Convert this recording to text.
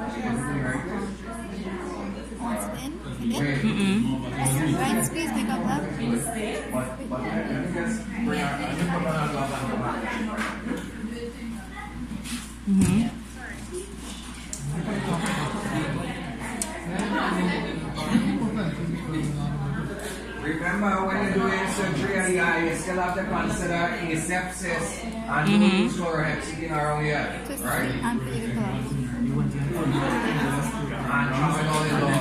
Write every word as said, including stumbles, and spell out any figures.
Once in, again. Mm-mm. Right, squeeze, pick up left. Mm-hmm. Remember, when you're doing surgery on the eye, you still have to consider asepsis and mm-hmm. chlorhexidine around here, right? And